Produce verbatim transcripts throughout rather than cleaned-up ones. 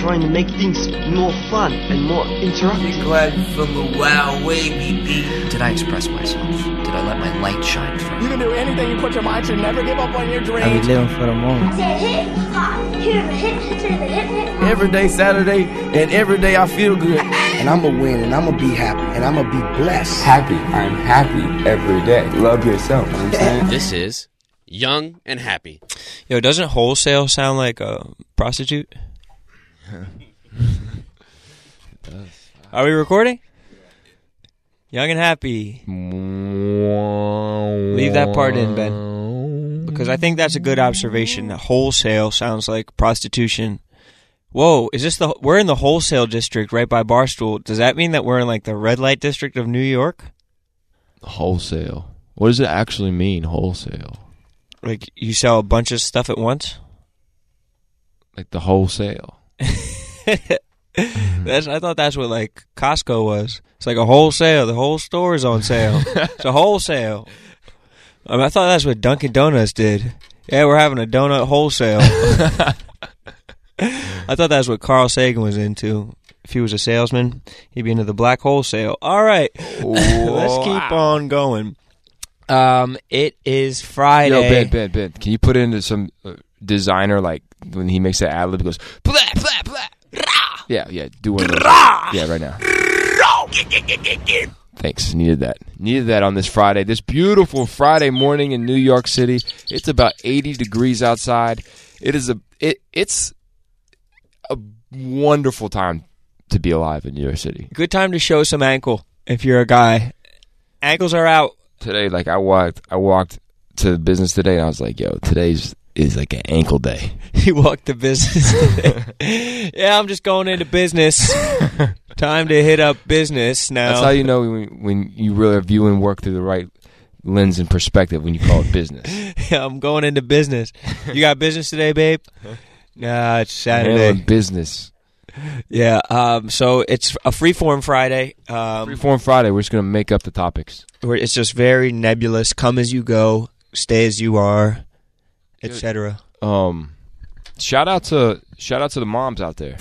trying to make things more fun and more interactive. Be glad from a wild way, baby. Did I express myself? Did I let my light shine through? You can do anything you put your mind to. Never give up on your dreams. I be living for the moment. I said hip hop, here the hip, hip, hip, hip, hip. Every day Saturday, and every day I feel good. And I'm going to win, and I'm going to be happy, and I'm going to be blessed. Happy. I'm happy every day. Love yourself. You know what I'm saying? This is Young and Happy. Yo, doesn't wholesale sound like a prostitute? Are we recording? Young and Happy. Leave that part in, Ben. Because I think that's a good observation. Wholesale sounds like prostitution. Whoa, is this the... We're in the wholesale district right by Barstool. Does that mean that we're in like the red light district of New York? Wholesale. What does it actually mean, wholesale? Like you sell a bunch of stuff at once? Like the wholesale. That's, I thought that's what like Costco was. It's like a wholesale. The whole store is on sale. It's a wholesale. I mean, I thought that's what Dunkin' Donuts did. Yeah, we're having a donut wholesale. I thought that's what Carl Sagan was into. If he was a salesman, he'd be into the black wholesale. All right, let's keep on going. Um, it is Friday. Yo, Ben, Ben, Ben, can you put it into some uh, designer, like when he makes that ad lib, he goes blah blah blah. Rah! Yeah, yeah, do one. Of those. Yeah, right now. Thanks. Needed that. Needed that on this Friday. This beautiful Friday morning in New York City. It's about eighty degrees outside. It is a it. It's a wonderful time to be alive in New York City. Good time to show some ankle if you're a guy. Ankles are out. Today, like I walked, I walked to business today, and I was like, "Yo, today's is like an ankle day." He walked to business today. Yeah, I'm just going into business. Time to hit up business now. That's how you know when, when you really are viewing work through the right lens and perspective when you call it business. Yeah, I'm going into business. You got business today, babe? Nah, it's Saturday. Handling business. Yeah, um, so it's a Freeform Friday. Um, Freeform Friday, we're just going to make up the topics. Where it's just very nebulous. Come as you go, stay as you are, et cetera. Um, shout out to shout out to the moms out there.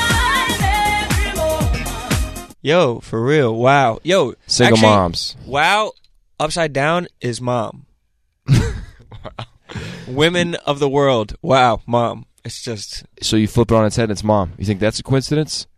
Yo, for real, wow. Yo, single actually, moms. Wow, upside down is mom. Wow. Women of the world. Wow, mom. It's just... So you flip it on its head and it's mom. You think that's a coincidence?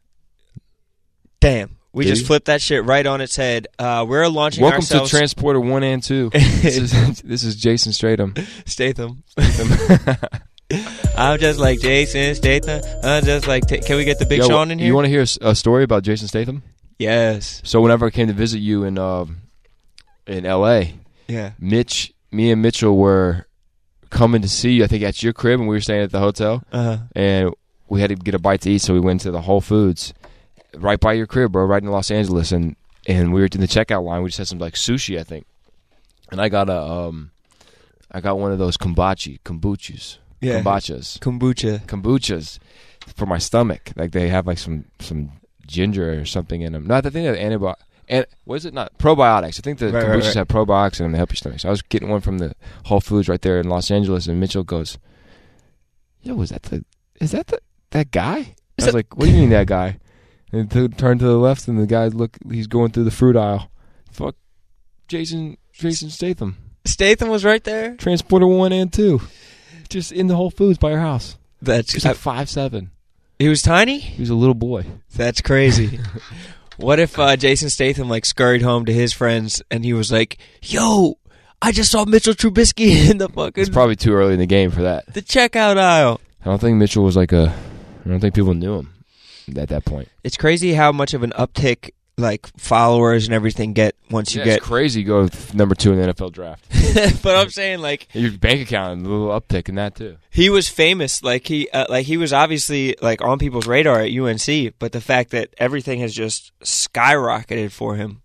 Damn. We Did just you? flipped that shit right on its head. Uh, we're launching Welcome ourselves... to Transporter one and two. this, is, this is Jason Statham. Statham. Statham. I'm just like Jason Statham. I'm just like... T- Can we get the Big Yo, Sean in here? You want to hear a, a story about Jason Statham? Yes. So whenever I came to visit you in uh, in L A, yeah, Mitch, me and Mitchell were coming to see you, I think, at your crib, and we were staying at the hotel. Uh-huh. And we had to get a bite to eat, so we went to the Whole Foods right by your crib, bro, right in Los Angeles. And, and we were in the checkout line. We just had some like sushi, I think. And I got a um, I got one of those kombucha, kombuchas, yeah. kombuchas, kombucha, kombuchas for my stomach. Like they have like some some ginger or something in them. No, I think they have antibiotics. And what is it? Not probiotics. I think the right, kombuchas right, right. have probiotics in them to help your stomach. So I was getting one from the Whole Foods right there in Los Angeles, and Mitchell goes, "Yo, was that the? Is that the that guy?" I was like, "What do you mean that guy?" And to turn to the left, and the guy look. He's going through the fruit aisle. Fuck, Jason Jason Statham. Statham was right there. Transporter one and two, just in the Whole Foods by your house. That's he's like five seven. He was tiny? He was a little boy. That's crazy. What if uh, Jason Statham like scurried home to his friends and he was like, "Yo, I just saw Mitchell Trubisky in the fucking..." It's probably too early in the game for that. The checkout aisle. I don't think Mitchell was like a... I don't think people knew him at that point. It's crazy how much of an uptick like followers and everything get once you yeah, get... It's crazy go number two in the N F L draft. But I'm saying like... Your bank account, a little uptick in that too. He was famous. Like he uh, like he was obviously like on people's radar at U N C, but the fact that everything has just skyrocketed for him.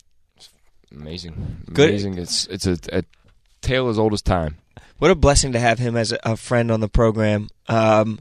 Amazing. Good. Amazing. It's it's a, a tale as old as time. What a blessing to have him as a, a friend on the program. Um,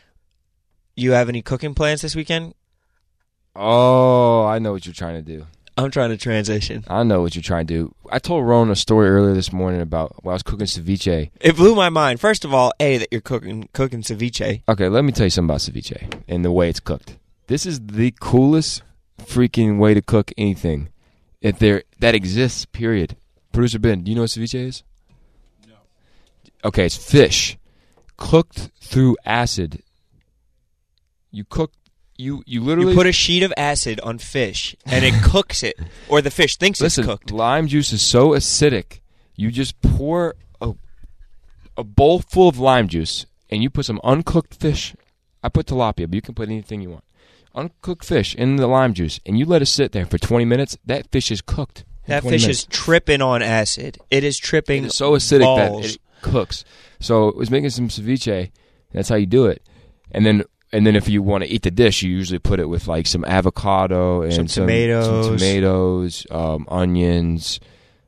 you have any cooking plans this weekend? Oh, I know what you're trying to do. I'm trying to transition. I know what you're trying to do. I told Ron a story earlier this morning about when I was cooking ceviche. It blew my mind. First of all, A, that you're cooking cooking ceviche. Okay, let me tell you something about ceviche and the way it's cooked. This is the coolest freaking way to cook anything if there that exists, period. Producer Ben, do you know what ceviche is? No. Okay, it's fish cooked through acid. You cook You you literally you put a sheet of acid on fish and it cooks it, or the fish thinks Listen, it's cooked. Lime juice is so acidic. You just pour a a bowl full of lime juice and you put some uncooked fish. I put tilapia, but you can put anything you want. Uncooked fish in the lime juice, and you let it sit there for twenty minutes. That fish is cooked. That fish minutes. is tripping on acid. It is tripping. It is so acidic balls. that it cooks. So it was making some ceviche. That's how you do it, and then. And then if you want to eat the dish, you usually put it with like some avocado and some some tomatoes, some tomatoes um, onions,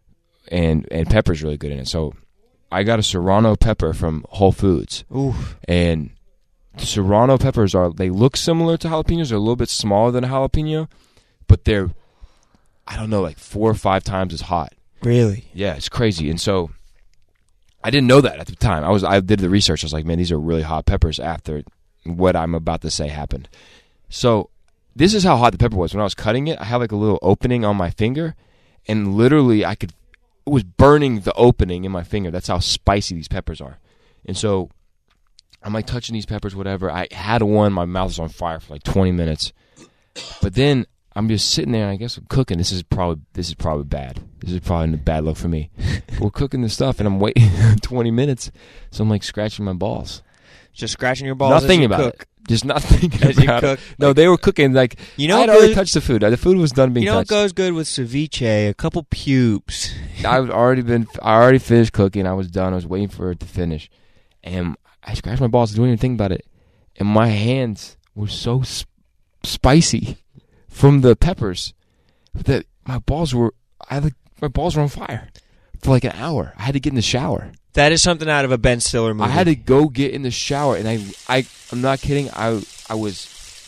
and and pepper's really good in it. So I got a Serrano pepper from Whole Foods. Ooh. And the Serrano peppers are, they look similar to jalapenos. They're a little bit smaller than a jalapeno, but they're, I don't know, like four or five times as hot. Really? Yeah, it's crazy. And so I didn't know that at the time. I was I did the research. I was like, man, these are really hot peppers after what I'm about to say happened. So this is how hot the pepper was. When I was cutting it, I had like a little opening on my finger, and literally I could, it was burning the opening in my finger. That's how spicy these peppers are. And so I'm like touching these peppers, whatever. I had one, my mouth was on fire for like twenty minutes. But then I'm just sitting there, and I guess I'm cooking. This is probably this is probably bad. This is probably a bad look for me. We're cooking this stuff, and I'm waiting twenty minutes, so I'm like scratching my balls. Just scratching your balls Nothing as you about cook. it. Just not thinking as you about cook. it. No, like, they were cooking like, you know I had what already goes, touched the food. The food was done being touched. You know touched. What goes good with ceviche? A couple pubes. I've already been. I already finished cooking. I was done. I was waiting for it to finish, and I scratched my balls. Didn't even think about it, and my hands were so sp- spicy from the peppers that my balls were. I had like, my balls were on fire for like an hour. I had to get in the shower. That is something out of a Ben Stiller movie. I had to go get in the shower, and I, I, I'm not kidding. I, I was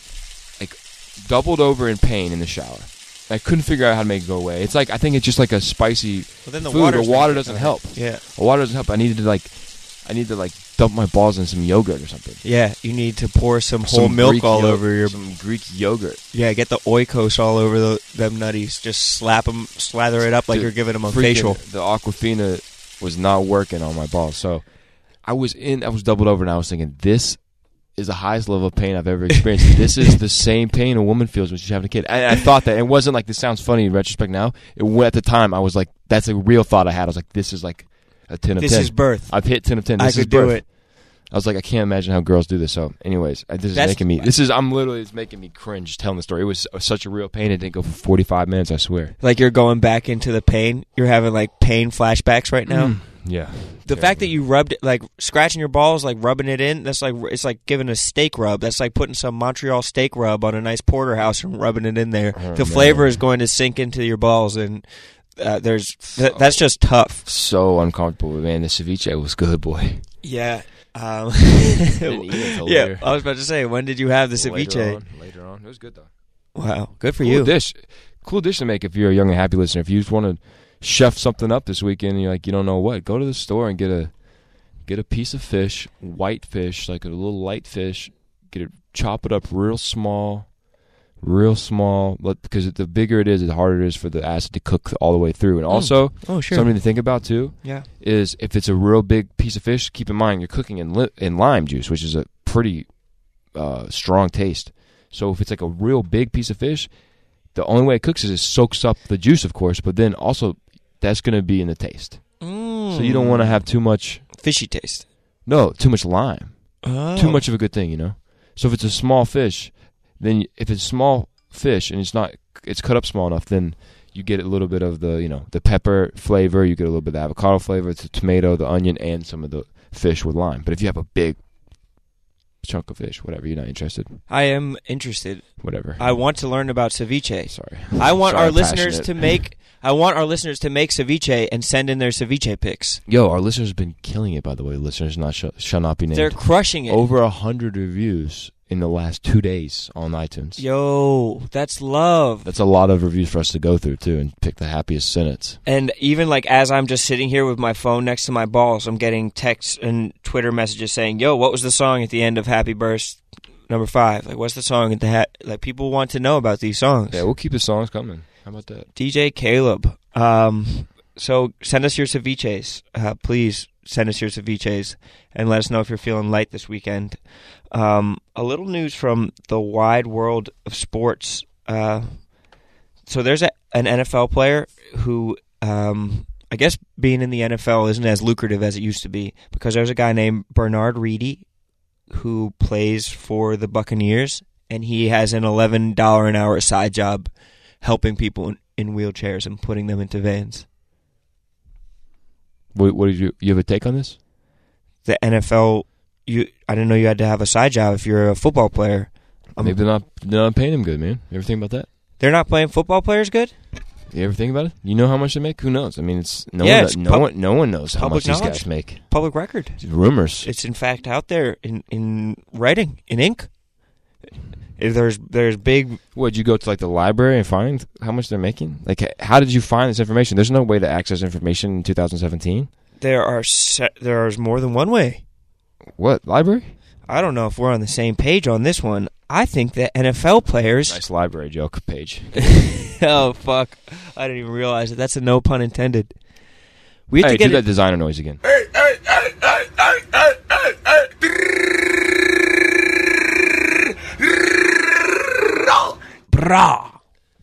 like doubled over in pain in the shower. I couldn't figure out how to make it go away. It's like I think it's just like a spicy well, then the food. The water doesn't help. Yeah, the water doesn't help. I needed to like, I need to like dump my balls in some yogurt or something. Yeah, you need to pour some, some whole Greek milk all yo- over your some Greek yogurt. Yeah, get the oikos all over the, them nutties. Just slap them, slather it up like the, you're giving them a freaking, facial. The Aquafina was not working on my balls, so I was in. I was doubled over, and I was thinking, this is the highest level of pain I've ever experienced. This is the same pain a woman feels when she's having a kid. And I thought that it wasn't like this sounds funny in retrospect now. It, at the time, I was like, that's a real thought I had. I was like, this is like a ten of this ten. This is birth. I've hit ten of ten. This I is could birth. do it. I was like, I can't imagine how girls do this. So, anyways, this is That's making me. This is. I'm literally. It's making me cringe telling the story. It was such a real pain. It didn't go for forty-five minutes. I swear. Like you're going back into the pain. You're having like pain flashbacks right now. Mm. Yeah. The terrible. fact that you rubbed it, like scratching your balls, like rubbing it in, that's like it's like giving a steak rub. That's like putting some Montreal steak rub on a nice porterhouse and rubbing it in there. Oh, the man. flavor is going to sink into your balls, and uh, there's so, th- that's just tough. So uncomfortable, man. The ceviche was good, boy. Yeah. Um, Didn't eat it yeah, later. I was about to say, when did you have the ceviche? Later on, later on. It was good though. Wow, good for cool you. Dish, cool dish to make if you're a young and happy listener. If you just want to chef something up this weekend, and you're like, you don't know what, go to the store and get a get a piece of fish, white fish, like a little light fish. Get it, chop it up real small, real small. Because the bigger it is, the harder it is for the acid to cook all the way through. And also, oh, sure. something to think about too. Yeah. Is if it's a real big piece of fish, keep in mind you're cooking in li- in lime juice, which is a pretty uh, strong taste. So if it's like a real big piece of fish, the only way it cooks is it soaks up the juice, of course, but then also that's going to be in the taste. Mm. So you don't want to have too much fishy taste. No, too much lime. Oh. Too much of a good thing, you know. So if it's a small fish, then if it's small fish and it's not, it's cut up small enough, then you get a little bit of the, you know, the pepper flavor. You get a little bit of the avocado flavor, the tomato, the onion, and some of the fish with lime. But if you have a big chunk of fish, whatever, you're not interested. I am interested. Whatever. I want to learn about ceviche. Sorry. I want Sorry, our I'm listeners passionate. to make. I want our listeners to make ceviche and send in their ceviche pics. Yo, our listeners have been killing it, by the way. Listeners not sh- shall not be named. They're crushing it. Over a hundred reviews in the last two days on iTunes. Yo, that's love. That's a lot of reviews for us to go through, too, and pick the happiest sentence. And even, like, as I'm just sitting here with my phone next to my balls, I'm getting texts and Twitter messages saying, yo, what was the song at the end of Happy Burst number five? Like, what's the song at the hat? Like, people want to know about these songs. Yeah, we'll keep the songs coming. How about that? D J Caleb. Um, so send us your ceviches. Uh, please send us your ceviches and let us know if you're feeling light this weekend. Um, a little news from the wide world of sports. Uh, so there's a, an N F L player who, um, I guess being in the N F L isn't as lucrative as it used to be, because there's a guy named Bernard Reedy who plays for the Buccaneers, and he has an eleven dollars an hour side job helping people in, in wheelchairs and putting them into vans. What, what did you you have a take on this? The N F L, you I didn't know you had to have a side job if you're a football player. Um, Maybe they're not they're not paying them good, man. You ever think about that? They're not playing football players good? You ever think about it? You know how much they make? Who knows? I mean, it's no yeah, one it's no pub- one no one knows how much knowledge. these guys make. Public record. It's rumors. It's in fact out there in, in writing, in ink. If there's there's big. What, did you go to like the library and find how much they're making? Like, how did you find this information? There's no way to access information in two thousand seventeen. There are se- there is more than one way. What, library? I don't know if we're on the same page on this one. I think that N F L players. Nice library joke page. Oh fuck! I didn't even realize it. That's a no pun intended. We have hey, to get do it- that designer noise again. Hey, hey, hey, hey, hey, hey, hey, hey. Brah.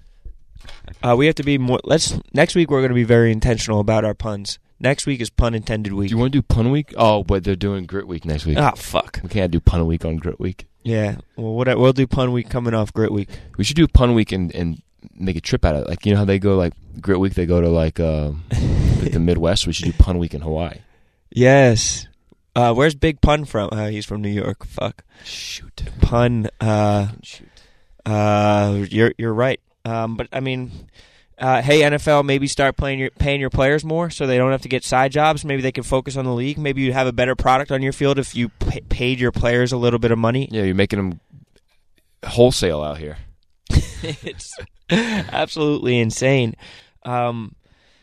Uh, we have to be more. Let's next week. We're going to be very intentional about our puns. Next week is pun intended week. Do you want to do pun week? Oh, but they're doing grit week next week. Ah, fuck. We can't do pun week on grit week. Yeah. Well, what we'll do pun week coming off grit week. We should do pun week and, and make a trip out of it. Like, you know how they go like grit week? They go to like uh, like the Midwest. We should do pun week in Hawaii. Yes. Uh, where's Big Pun from? Uh, he's from New York. Fuck. Shoot. Pun. Uh, Shoot. Uh, you're you're right. Um, but I mean, uh, hey N F L, maybe start playing your paying your players more so they don't have to get side jobs. Maybe they can focus on the league. Maybe you have a better product on your field if you pay, paid your players a little bit of money. Yeah, you're making them wholesale out here. It's absolutely insane. Um,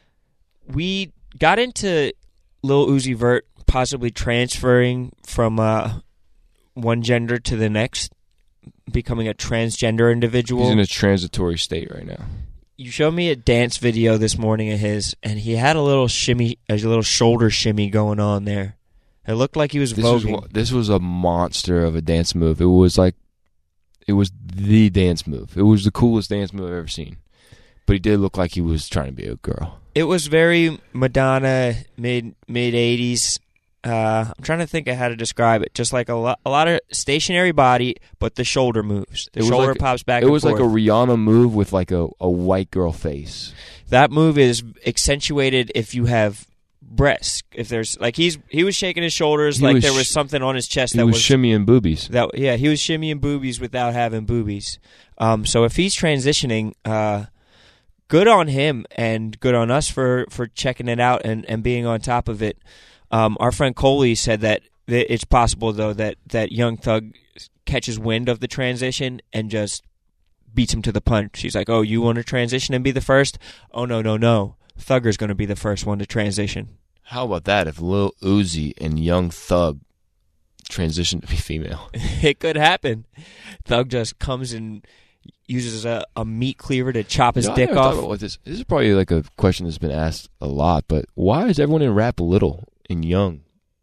we got into Lil Uzi Vert possibly transferring from uh, one gender to the next, becoming a transgender individual. He's in a transitory state right now. You showed me a dance video this morning of his, and he had a little shimmy, a little shoulder shimmy going on there. It looked like he was This voguing. was, this was a monster of a dance move. It was like, it was the dance move. It was the coolest dance move I've ever seen. But he did look like he was trying to be a girl. It was very Madonna, mid mid eighties. Uh, I'm trying to think of how to describe it. Just like a lot, a lot of stationary body, but the shoulder moves. The It was shoulder like- pops back. It and was like a forth. Rihanna move with like a, a white girl face. That move is accentuated if you have breasts. If there's like he's he was shaking his shoulders He like was there was sh- something on his chest He that was, was shimmying boobies. that yeah he was shimmying boobies without having boobies. Um, so if he's transitioning, uh, good on him and good on us for, for checking it out and, and being on top of it. Um, our friend Coley said that it's possible though that, that Young Thug catches wind of the transition and just beats him to the punch. He's like, "Oh, you want to transition and be the first? Oh no no no, Thugger's going to be the first one to transition." How about that if Lil Uzi and Young Thug transition to be female? It could happen. Thug just comes and uses a, a meat cleaver to chop his You know, I dick never off. thought about what this. This is probably like a question that's been asked a lot, but why is everyone in rap little and young?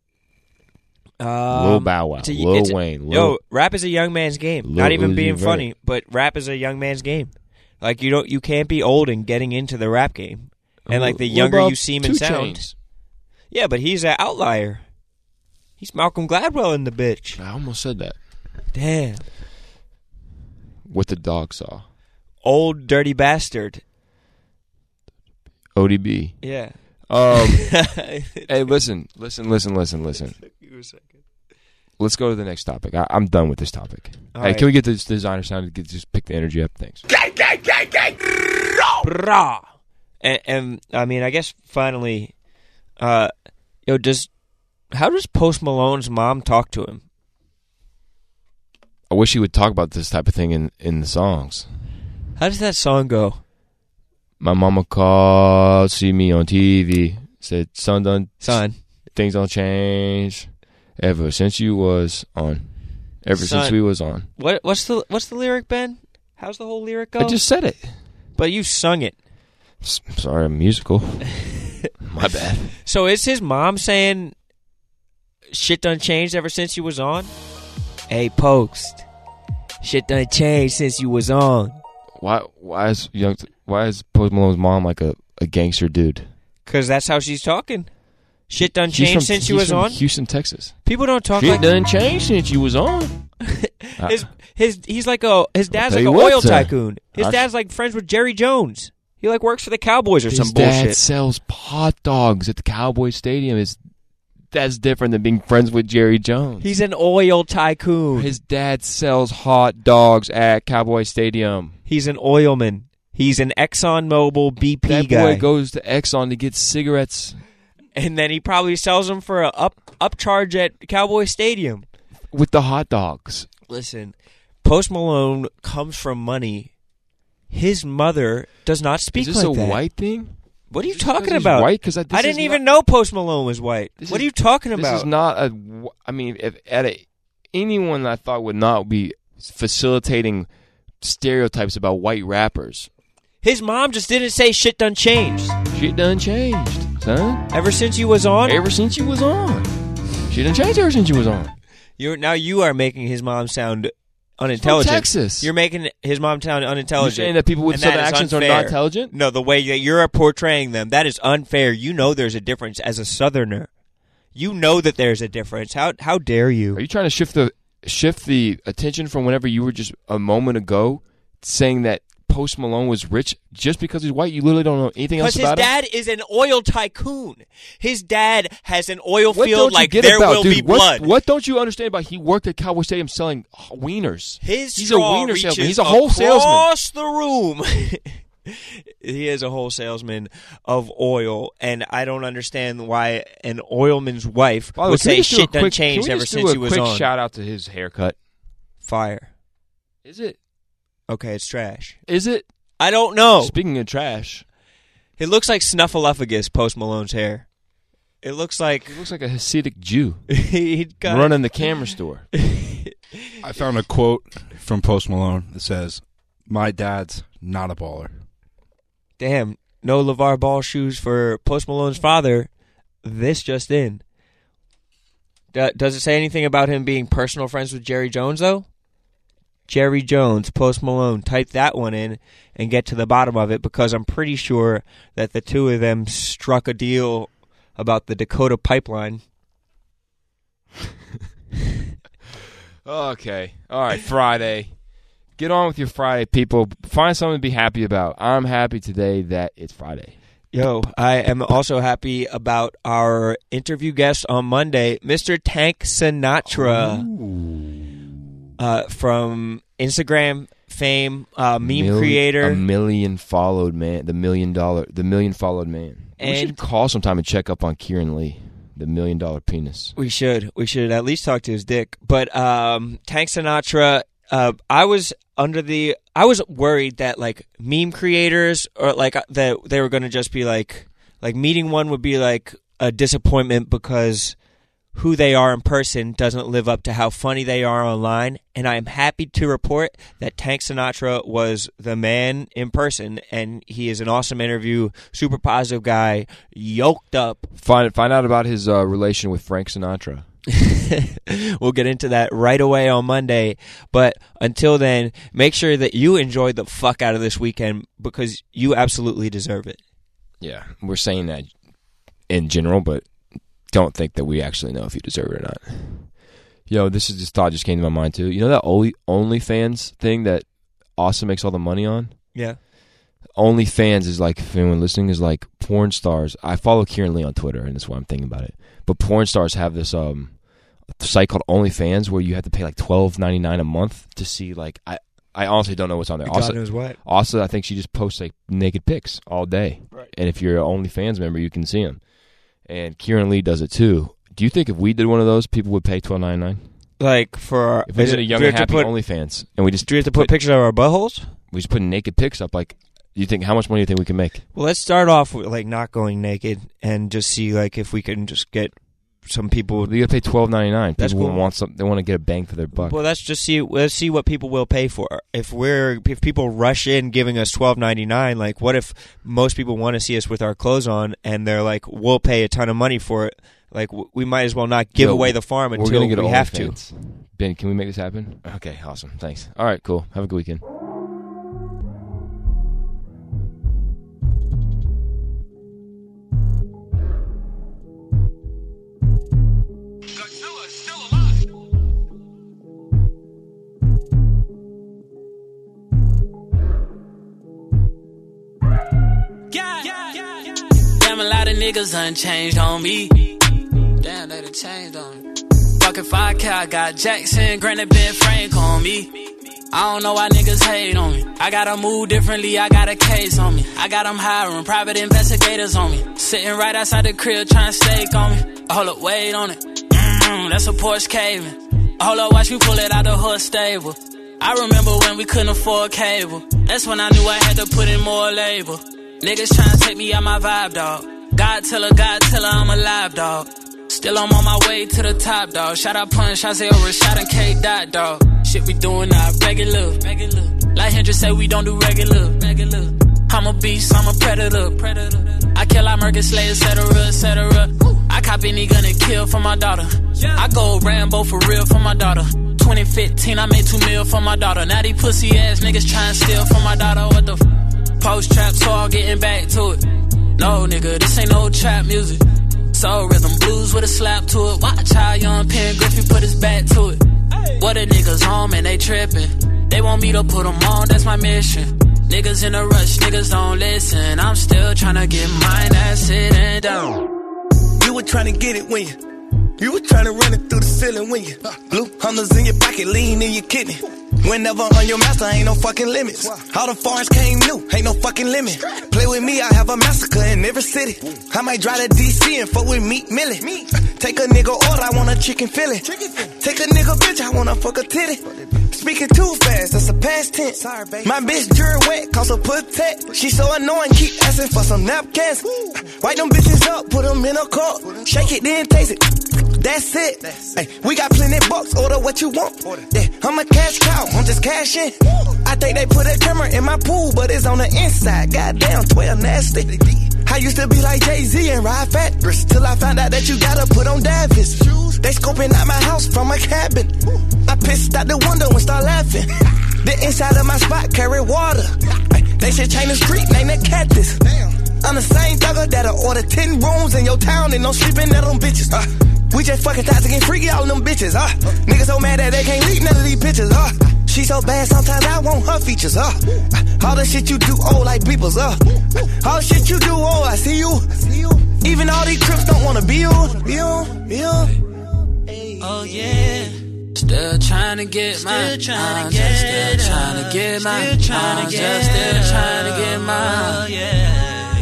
Um, Lil Bow Wow, it's a- Lil it's a- Wayne, Lil, Yo, rap is a young man's game. Lil Not even Uzi being Vert. funny, but rap is a young man's game. Like you don't, you can't be old and getting into the rap game. And like the What younger about you seem Two and sound, Chainz? yeah, but he's an outlier. He's Malcolm Gladwell in the bitch. I almost said that. Damn, What the dog saw. old dirty bastard. O D B. Yeah. Um, hey, listen, listen, listen, listen, listen. Let's go to the next topic. I, I'm done with this topic. All hey, right. can we get this designer sound to get, just pick the energy up? Thanks. Brah. And, and I mean, I guess finally, uh, yo, does how does Post Malone's mom talk to him? I wish he would talk about this type of thing in, in the songs. How does that song go? My mama called, see me on T V, said, son, done, Son. things don't change ever since you was on. Ever Son. since we was on. What what's the what's the lyric, Ben? How's the whole lyric go? I just said it. But you sung it. S- sorry, I'm musical. My bad. So is his mom saying shit done changed ever since you was on? Hey, Post. Shit done changed since you was on. Why why is young why is Post Malone's mom like a, a gangster dude? Because that's how she's talking. Shit done He's changed from, since you he's was from on? Houston, Texas. People don't talk Shit like done changed since you was on. his his he's like a his dad's tell like you an what, oil sir. tycoon. His I- dad's like friends with Jerry Jones. He like works for the Cowboys or His some dad bullshit. sells hot dogs at the Cowboy Stadium. Is that's different than being friends with Jerry Jones. He's an oil tycoon. His dad sells hot dogs at Cowboy Stadium. He's an oilman. He's an ExxonMobil B P That guy. boy goes to Exxon to get cigarettes And then he probably sells them for a up upcharge at Cowboy Stadium. with the hot dogs. Listen, Post Malone comes from money. His mother does not speak Is this like a that. white thing? What are you Just because talking he's about? white? 'Cause I- this I didn't is even not- know Post Malone was white. This What is- are you talking This about? is not a. I mean, if at a anyone I thought would not be facilitating stereotypes about white rappers. His mom just didn't say shit done changed. Shit done changed, son. Ever since you was on? Ever since you was on. Shit done changed ever since you was on. You're now you are making his mom sound unintelligent. From Texas. You're making his mom sound unintelligent. You're saying that people with And southern that is accents are unfair. not intelligent? No, the way that you're portraying them, that is unfair. You know there's a difference as a southerner. You know that there's a difference. How how dare you? Are you trying to shift the shift the attention from whenever you were just a moment ago saying that Post Malone was rich just because he's white? You literally don't know anything else Because his about him? dad is an oil tycoon. His dad has an oil What field don't you like get there about, will dude? be what, blood. What don't you understand about he worked at Cowboy Stadium selling wieners? His He's a straw wiener reaches salesman. He's a whole salesman. across the room. He is a whole salesman of oil, and I don't understand why an oilman's wife By the way, would can we say just do a shit done quick- changed can we ever just do since a he was quick on. shout out to his haircut. Fire. Is it? Okay, it's trash. Is it? I don't know. Speaking of trash, It looks like Snuffleupagus, Post Malone's hair. It looks like he looks like a Hasidic Jew he got running the camera store. I found a quote from Post Malone that says, "My dad's not a baller." Damn, no LeVar Ball shoes for Post Malone's father. This just in. D- does it say anything about him being personal friends with Jerry Jones, though? Jerry Jones, Post Malone, type that one in and get to the bottom of it, because I'm pretty sure that the two of them struck a deal about the Dakota pipeline. Okay. All right, Friday. Get on with your Friday, people. Find something to be happy about. I'm happy today that it's Friday. Yo, I am also happy about our interview guest on Monday, Mister Tank Sinatra, uh, from Instagram fame, uh, meme Million- creator. A million followed man. The million dollar. The million followed man. we And- should call sometime and check up on Kieran Lee, the million dollar penis. We should. We should at least talk to his dick. But um, Tank Sinatra, uh, I was under the. I was worried that like meme creators or like that they were going to just be like like meeting one would be like a disappointment because who they are in person doesn't live up to how funny they are online. And I am happy to report that Tank Sinatra was the man in person, and he is an awesome interview, super positive guy, yoked up. Find find out about his uh, relation with Frank Sinatra. We'll get into that right away on Monday. But until then, make sure that you enjoy the fuck out of this weekend, because you absolutely deserve it. Yeah, we're saying that in general, but don't think that we actually know if you deserve it or not. Yo, this is this thought just came to my mind too. You know that Only OnlyFans thing that Austin makes all the money on? Yeah. OnlyFans is like, if anyone listening, is like porn stars. I follow Kieran Lee on Twitter, and that's why I'm thinking about it. But porn stars have this um site called OnlyFans where you have to pay like twelve ninety-nine a month to see like I I honestly don't know what's on there. God Also, knows what. also, I think she just posts like naked pics all day. Right. And if you're an OnlyFans member, you can see them. And Kieran Lee does it too. Do you think if we did one of those, people would pay twelve ninety-nine? like for If we did a young do we and have to happy put- OnlyFans, and we just Do we have to put pictures of our buttholes? we just put naked pics up, like, you think how much money do you think we can make? Well, let's start off with like not going naked and just see like if we can just get some people. You got to pay twelve ninety nine. That's People cool. want some. They want to get a bang for their buck. Well, let's just see. Let's see what people will pay for. If we're if people rush in giving us twelve ninety nine, like what if most people want to see us with our clothes on and they're like, we'll pay a ton of money for it. Like w- we might as well not give Yo, away the farm we're until gonna get we have to. OnlyFans. Ben, can we make this happen? Okay, awesome. Thanks. All right, cool. Have a good weekend. Damn, a lot of niggas unchanged on me. Damn, they done changed on me. Fucking five K, I got Jackson, Granite Ben Frank on me. I don't know why niggas hate on me. I gotta move differently, I got a case on me. I got them hiring private investigators on me. Sitting right outside the crib trying to stake on me. Hold up, wait on it. Mm, that's a Porsche caving. Hold up, watch me pull it out the hood stable. I remember when we couldn't afford cable. That's when I knew I had to put in more labor. Niggas tryna take me out my vibe, dog. God tell her, God tell her I'm alive, dog. Still I'm on my way to the top, dog. Shout out Punch, Isaiah Rashad and K Dot, dog. Shit we doing now, regular, regular. Like Hendrix say we don't do regular, regular. I'm a beast, I'm a predator, predator. I kill, I murder, slay, et cetera, et cetera. I cop any gun and kill for my daughter. I go Rambo for real for my daughter. twenty fifteen, I made two mil for my daughter. Now these pussy ass niggas tryna steal from my daughter. What the f? Post trap, so I'm getting back to it. No, nigga, this ain't no trap music. Soul rhythm blues with a slap to it. Watch how young Pen Griffey put his back to it. What the niggas on, man, they trippin'. They want me to put them on, that's my mission. Niggas in a rush, niggas don't listen. I'm still tryna get mine, that's sitting down. You were tryna get it when you You were tryna run it through the ceiling when you blue hunters in your pocket, lean in your kidney. Whenever on your master, ain't no fucking limits. All the foreigns came new, ain't no fucking limit. Play with me, I have a massacre in every city. I might drive to D C and fuck with Meat Millie. Take a nigga order, I want a chicken fillet. Take a nigga bitch, I wanna fuck a titty. Speaking too fast, that's a past tense. My bitch jury wet, cause her protect. She so annoying, keep asking for some napkins. Wipe them bitches up, put them in a cup. Shake it, then taste it. That's it. Ay, we got plenty bucks, order what you want. Yeah, I'm a cash cow, I'm just cashing. I think they put a camera in my pool, but it's on the inside. Goddamn, twelve nasty. I used to be like Jay-Z and ride fat till I found out that you gotta put on Davis. They scoping out my house from a cabin. I pissed out the window and start laughing. The inside of my spot carry water. Ay, they should change the street, name it Cactus. I'm the same thugger that'll order ten rooms in your town and no sleeping at them bitches. Uh, we just fucking toxic and freaky all them bitches. Uh, niggas so mad that they can't read none of these pictures. Uh, she so bad sometimes I want her features. Uh, all the shit you do old like people's. Uh, all the shit you do old, I see you. Even all these crips don't wanna be you. Be you, be you. Oh yeah. Still trying to get mine. Still trying to get Still trying to get mine. Still trying to get Still trying to get mine. Yeah.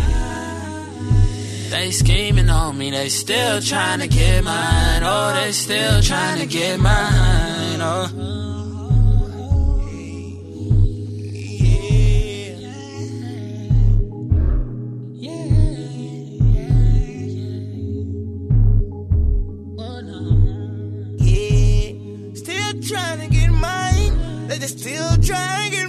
They scheming on me, they still trying to get mine. Oh, they still trying to get mine. Oh. Yeah, still trying to get mine. They just still trying to get